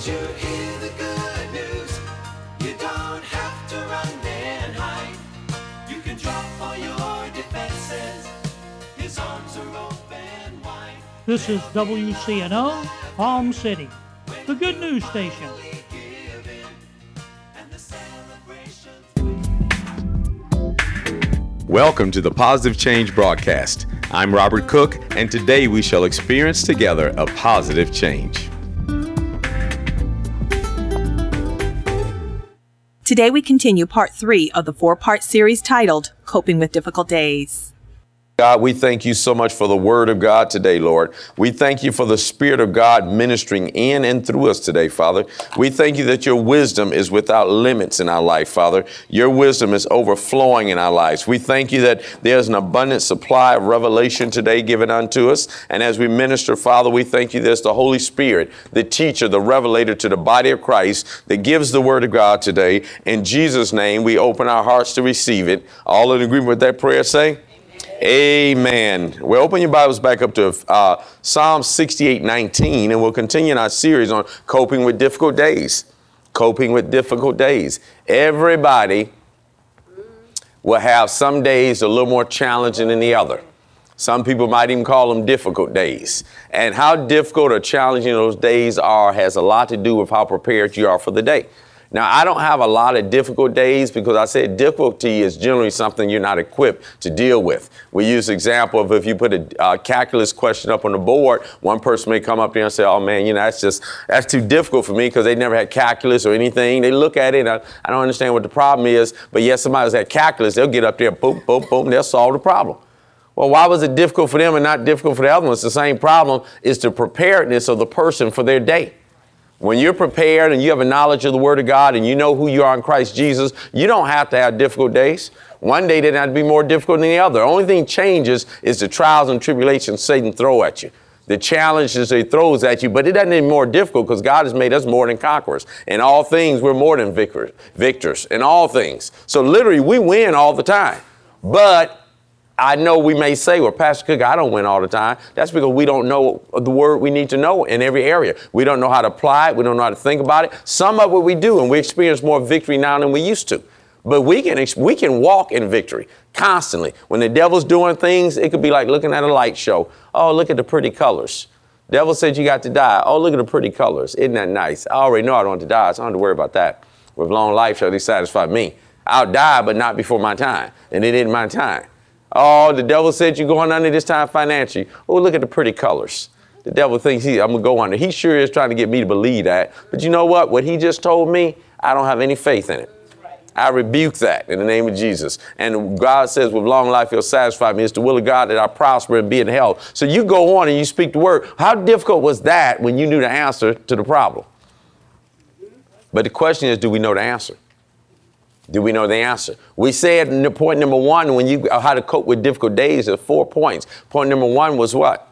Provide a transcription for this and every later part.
you hear the good news? You don't have to run and hide. You can drop all your defenses. His arms are open wide. This is WCNO, Palm City, the good news station. Welcome to the Positive Change broadcast. I'm Robert Cook, and today we shall experience together a positive change. Today we continue part 3 of the 4-part series titled Coping with Difficult Days. God, we thank you so much for the word of God today, Lord. We thank you for the Spirit of God ministering in and through us today, Father. We thank you that your wisdom is without limits in our life, Father. Your wisdom is overflowing in our lives. We thank you that there's an abundant supply of revelation today given unto us. And as we minister, Father, we thank you there's the Holy Spirit, the teacher, the revelator to the body of Christ that gives the word of God today. In Jesus' name, we open our hearts to receive it. All in agreement with that prayer, say? Amen. Well, open your Bibles back up to Psalm 68:19, and we'll continue in our series on coping with difficult days. Coping with difficult days. Everybody will have some days a little more challenging than the other. Some people might even call them difficult days. And how difficult or challenging those days are has a lot to do with how prepared you are for the day. Now, I don't have a lot of difficult days because I said difficulty is generally something you're not equipped to deal with. We use the example of if you put a calculus question up on the board, one person may come up there and say, oh, man, that's too difficult for me because they never had calculus or anything. They look at it, I don't understand what the problem is. But yes, somebody who's had calculus, they'll get up there, boom, boom, boom, they'll solve the problem. Well, why was it difficult for them and not difficult for the other one? It's the same problem. It's the preparedness of the person for their day. When you're prepared and you have a knowledge of the Word of God and you know who you are in Christ Jesus, you don't have to have difficult days. One day didn't have to be more difficult than the other. The only thing changes is the trials and tribulations Satan throw at you. The challenges he throws at you, but it doesn't make it more difficult because God has made us more than conquerors. In all things, we're more than victors in all things. So literally, we win all the time. But I know we may say, well, Pastor Cook, I don't win all the time. That's because we don't know the word we need to know in every area. We don't know how to apply it. We don't know how to think about it. Some of it we do, and we experience more victory now than we used to. But we can walk in victory constantly. When the devil's doing things, it could be like looking at a light show. Oh, look at the pretty colors. Devil said you got to die. Oh, look at the pretty colors. Isn't that nice? I already know I don't want to die, so I don't have to worry about that. With long life shall they satisfy me. I'll die, but not before my time. And it isn't my time. Oh, the devil said you're going under this time financially. Oh, look at the pretty colors. The devil thinks I'm going to go under. He sure is trying to get me to believe that. But you know what? What he just told me, I don't have any faith in it. I rebuke that in the name of Jesus. And God says with long life, he'll satisfy me. It's the will of God that I prosper and be in health. So you go on and you speak the word. How difficult was that when you knew the answer to the problem? But the question is, do we know the answer? Do we know the answer? We said in point number 1, when you how to cope with difficult days, there's 4 points. Point number 1 was what?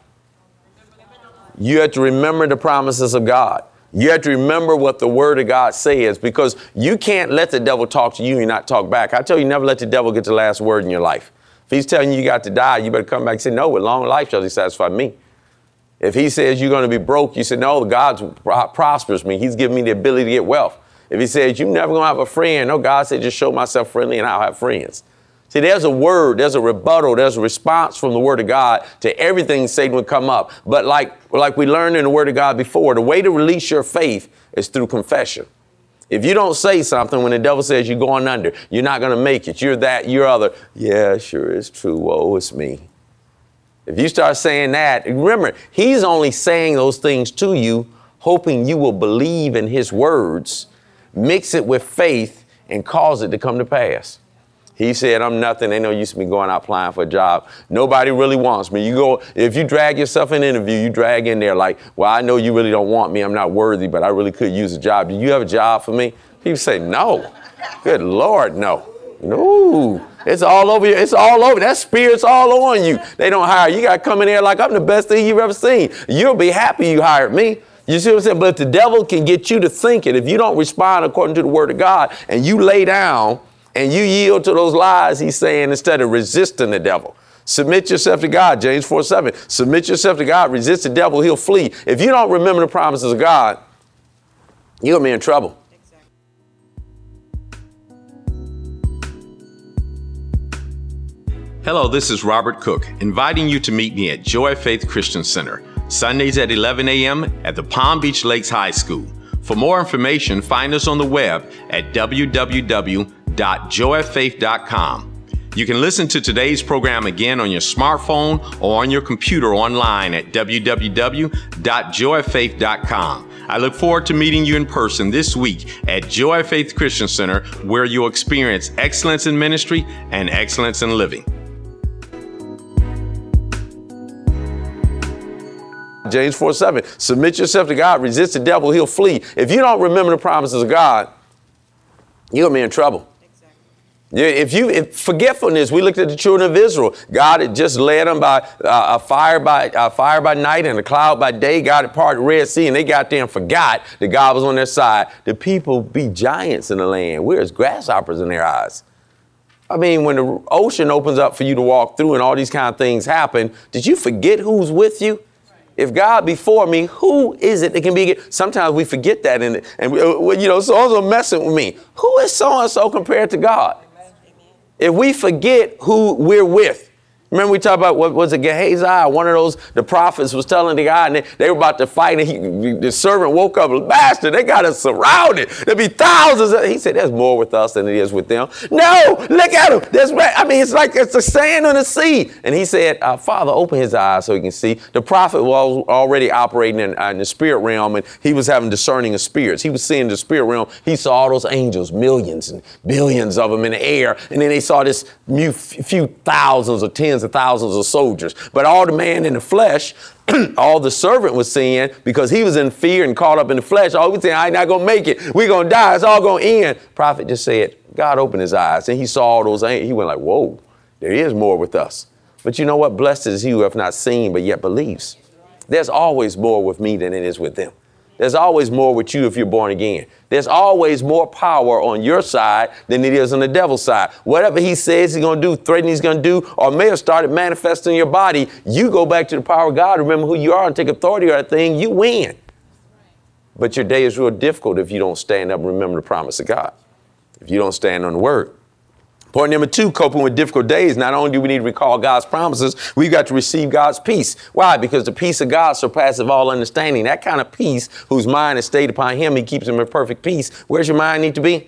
You have to remember the promises of God. You have to remember what the word of God says, because you can't let the devil talk to you and not talk back. I tell you, never let the devil get the last word in your life. If he's telling you you got to die, you better come back and say, no, with long life shall he satisfy me. If he says you're going to be broke, you say, no, God prospers me. He's given me the ability to get wealth. If he says you're never going to have a friend, no, God said just show myself friendly and I'll have friends. See, there's a word, there's a rebuttal, there's a response from the word of God to everything Satan would come up. But like we learned in the word of God before, the way to release your faith is through confession. If you don't say something when the devil says you're going under, you're not going to make it, you're that, you're other, yeah, sure it's true, whoa, it's me. If you start saying that, remember, he's only saying those things to you, hoping you will believe in his words, mix it with faith, and cause it to come to pass. He said, I'm nothing. They know you used to be going out applying for a job. Nobody really wants me. You go, if you drag yourself in an interview, you drag in there like, well, I know you really don't want me. I'm not worthy, but I really could use a job. Do you have a job for me? People say, no. Good Lord, no. No. It's all over you. It's all over. That spirit's all on you. They don't hire you. You got to come in there like I'm the best thing you've ever seen. You'll be happy you hired me. You see what I'm saying? But if the devil can get you to think it, if you don't respond according to the word of God and you lay down and you yield to those lies, he's saying, instead of resisting the devil, submit yourself to God. James 4:7. Submit yourself to God. Resist the devil. He'll flee. If you don't remember the promises of God, you're going to be in trouble. Hello, this is Robert Cook, inviting you to meet me at Joy Faith Christian Center, Sundays at 11 a.m. at the Palm Beach Lakes High School. For more information, find us on the web at www.joyfaith.com. You can listen to today's program again on your smartphone or on your computer online at www.joyfaith.com. I look forward to meeting you in person this week at Joy Faith Christian Center, where you'll experience excellence in ministry and excellence in living. James 4:7, submit yourself to God, resist the devil, he'll flee. If you don't remember the promises of God, you're going to be in trouble. Exactly. If forgetfulness, we looked at the children of Israel. God had just led them by a fire by night and a cloud by day. God had parted the Red Sea, and they got there and forgot that God was on their side. The people be giants in the land. We're as grasshoppers in their eyes. I mean, when the ocean opens up for you to walk through and all these kind of things happen, did you forget who's with you? If God be for me, who is it that can be against? Sometimes we forget that, and so-and-so messing with me. Who is so-and-so compared to God? If we forget who we're with. Remember we talked about, what was it, Gehazi? One of those, the prophets was telling the guy, and they were about to fight, and the servant woke up, master, they got us surrounded. There'll be thousands. He said, there's more with us than it is with them. No, look at him. It's like it's the sand on the sea. And he said, Father, open his eyes so he can see. The prophet was already operating in the spirit realm, and he was having discerning of spirits. He was seeing the spirit realm. He saw all those angels, millions and billions of them in the air. And then they saw this few thousands or tens of thousands of soldiers. But all the man in the flesh, all the servant was seeing, because he was in fear and caught up in the flesh, all he was saying, I'm not going to make it. We're going to die. It's all going to end. Prophet just said, God opened his eyes, and he saw all those angels. He went like, whoa, there is more with us. But you know what? Blessed is he who have not seen, but yet believes. There's always more with me than it is with them. There's always more with you if you're born again. There's always more power on your side than it is on the devil's side. Whatever he says he's going to do, threatening he's going to do, or may have started manifesting in your body, you go back to the power of God, remember who you are, and take authority over that thing, you win. But your day is real difficult if you don't stand up and remember the promise of God, if you don't stand on the word. Point number 2, coping with difficult days. Not only do we need to recall God's promises, we've got to receive God's peace. Why? Because the peace of God surpasses all understanding. That kind of peace, whose mind is stayed upon him, he keeps him in perfect peace. Where's your mind need to be?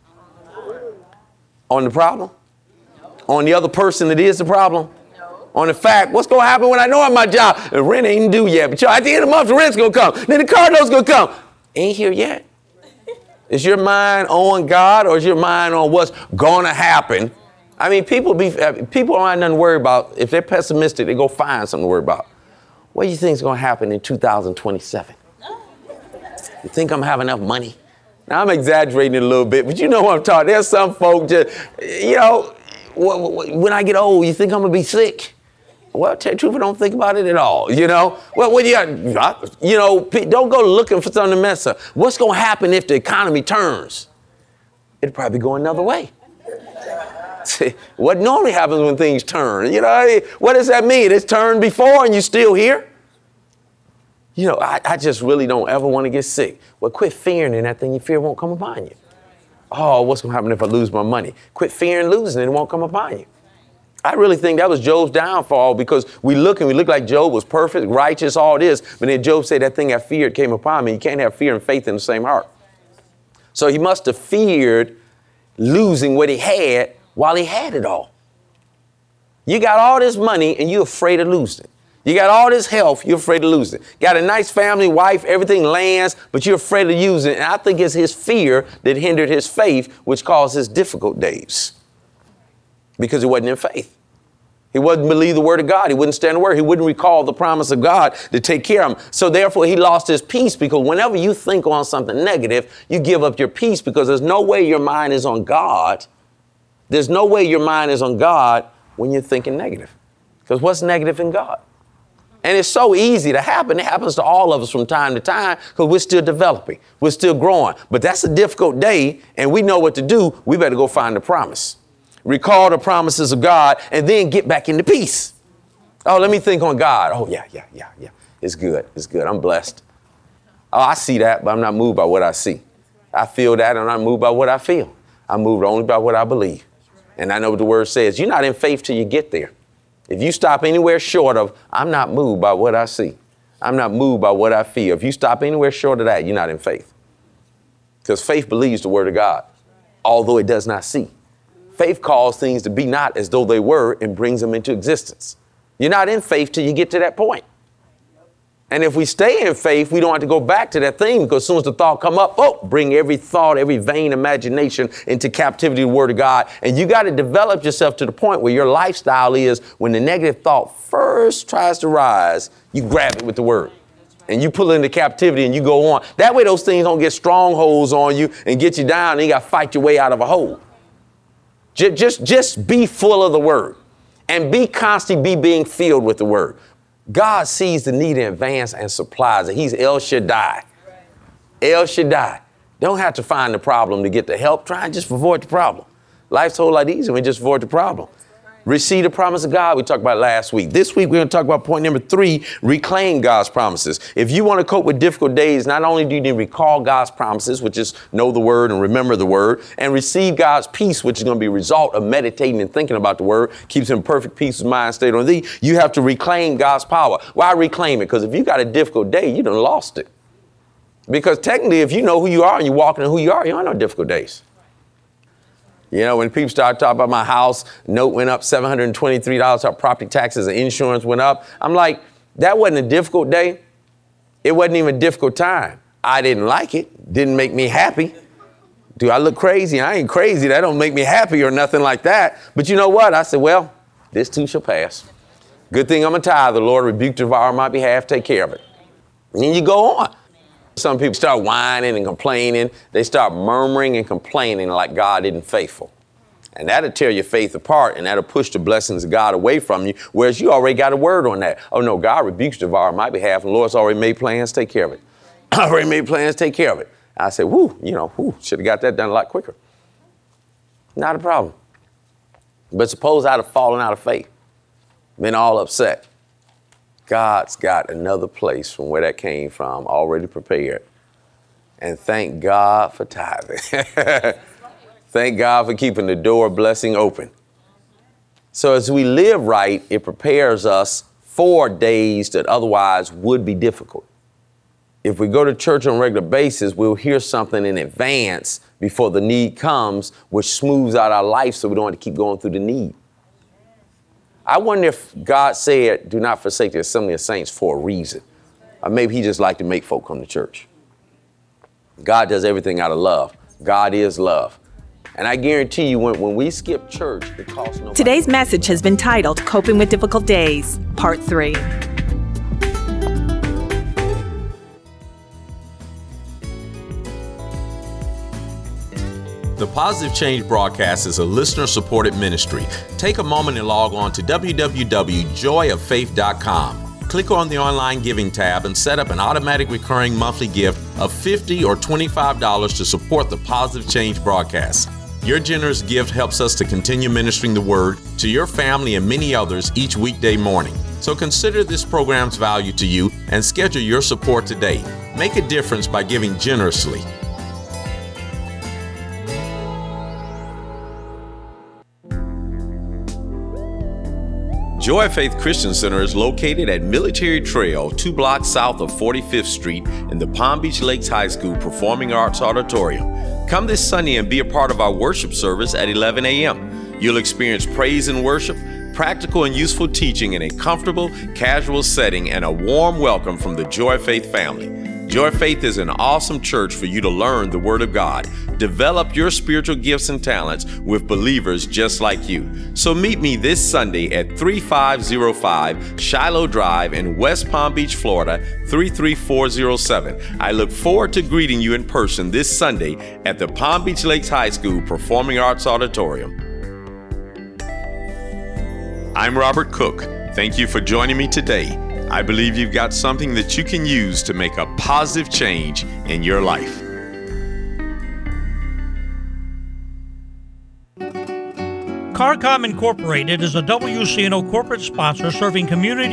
On the problem? On the other person that is the problem? On the fact, what's going to happen when I know I'm my job? The rent ain't due yet, but at the end of the month, the rent's going to come. Then the car note's going to come. Ain't here yet. Is your mind on God, or is your mind on what's going to happen? I mean, people don't have nothing to worry about. If they're pessimistic, they go find something to worry about. What do you think is going to happen in 2027? You think I'm having enough money? Now, I'm exaggerating it a little bit, but you know what I'm talking. There's some folk just, when I get old, you think I'm going to be sick? Well, tell you the truth, I don't think about it at all, Well, what don't go looking for something to mess up. What's going to happen if the economy turns? It'll probably go another way. See, what normally happens when things turn, what does that mean? It's turned before and you're still here? I just really don't ever want to get sick. Well, quit fearing, and that thing you fear won't come upon you. Oh, what's going to happen if I lose my money? Quit fearing losing, and it won't come upon you. I really think that was Job's downfall, because we look like Job was perfect, righteous, all this. But then Job said, that thing I feared came upon me. You can't have fear and faith in the same heart. So he must have feared losing what he had while he had it all. You got all this money and you're afraid of losing it. You got all this health, you're afraid of losing it. Got a nice family, wife, everything lands, but you're afraid of using it. And I think it's his fear that hindered his faith, which caused his difficult days. Because he wasn't in faith. He wouldn't believe the word of God. He wouldn't stand the word. He wouldn't recall the promise of God to take care of him. So therefore, he lost his peace, because whenever you think on something negative, you give up your peace, because there's no way your mind is on God. There's no way your mind is on God when you're thinking negative. Because what's negative in God? And it's so easy to happen. It happens to all of us from time to time, because we're still developing. We're still growing. But that's a difficult day, and we know what to do. We better go find the promise. Recall the promises of God, and then get back into peace. Oh, let me think on God. Oh, yeah. It's good. I'm blessed. Oh, I see that, but I'm not moved by what I see. I feel that, and I'm not moved by what I feel. I'm moved only by what I believe. And I know what the word says. You're not in faith till you get there. If you stop anywhere short of, I'm not moved by what I see. I'm not moved by what I feel. If you stop anywhere short of that, you're not in faith. Because faith believes the word of God, although it does not see. Faith calls things to be not as though they were and brings them into existence. You're not in faith till you get to that point. And if we stay in faith, we don't have to go back to that thing, because as soon as the thought come up, bring every thought, every vain imagination into captivity to the word of God. And you got to develop yourself to the point where your lifestyle is, when the negative thought first tries to rise, you grab it with the word and you pull it into captivity and you go on. That way those things don't get strongholds on you and get you down, and you got to fight your way out of a hole. Just be full of the word and be constantly being filled with the word. God sees the need in advance and supplies it. He's El Shaddai. El Shaddai. Don't have to find the problem to get the help. Try and just avoid the problem. Life's a whole lot easier when you just avoid the problem. Receive the promise of God we talked about last week. This week, we're going to talk about point number 3, reclaim God's promises. If you want to cope with difficult days, not only do you need to recall God's promises, which is know the word and remember the word, and receive God's peace, which is going to be a result of meditating and thinking about the word, keeps in perfect peace of mind stayed on thee. You have to reclaim God's power. Why reclaim it? Because if you got a difficult day, you done lost it. Because technically, if you know who you are and you're walking in who you are, you don't have no difficult days. You know, when people start talking about my house, note went up $723, our property taxes and insurance went up. I'm like, that wasn't a difficult day. It wasn't even a difficult time. I didn't like it. Didn't make me happy. Do I look crazy? I ain't crazy. That don't make me happy or nothing like that. But you know what? I said, well, this too shall pass. Good thing I'm a tither. The Lord rebuked the devourer on my behalf. Take care of it. And then you go on. Some people start whining and complaining. They start murmuring and complaining like God isn't faithful. And that'll tear your faith apart, and that'll push the blessings of God away from you, whereas you already got a word on that. Oh, no, God rebukes the devourer on my behalf, and the Lord's already made plans. Take care of it. Already made plans. Take care of it. I said, should have got that done a lot quicker. Not a problem. But suppose I'd have fallen out of faith, been all upset. God's got another place from where that came from already prepared. And thank God for tithing. Thank God for keeping the door of blessing open. So as we live right, it prepares us for days that otherwise would be difficult. If we go to church on a regular basis, we'll hear something in advance before the need comes, which smooths out our life so we don't have to keep going through the need. I wonder if God said, do not forsake the assembly of saints for a reason. Or maybe he just liked to make folk come to church. God does everything out of love. God is love. And I guarantee you, when we skip church, it costs nobody. Today's message has been titled Coping with Difficult Days, Part 3. The Positive Change broadcast is a listener-supported ministry. Take a moment and log on to www.joyoffaith.com. Click on the online giving tab and set up an automatic recurring monthly gift of $50 or $25 to support the Positive Change broadcast. Your generous gift helps us to continue ministering the word to your family and many others each weekday morning. So consider this program's value to you and schedule your support today. Make a difference by giving generously. Joy of Faith Christian Center is located at Military Trail, 2 blocks south of 45th Street in the Palm Beach Lakes High School Performing Arts Auditorium. Come this Sunday and be a part of our worship service at 11 a.m. You'll experience praise and worship, practical and useful teaching in a comfortable, casual setting, and a warm welcome from the Joy of Faith family. Joy of Faith is an awesome church for you to learn the Word of God, develop your spiritual gifts and talents with believers just like you. So meet me this Sunday at 3505 Shiloh Drive in West Palm Beach, Florida, 33407. I look forward to greeting you in person this Sunday at the Palm Beach Lakes High School Performing Arts Auditorium. I'm Robert Cook. Thank you for joining me today. I believe you've got something that you can use to make a positive change in your life. CARCOM Incorporated is a WCNO corporate sponsor serving community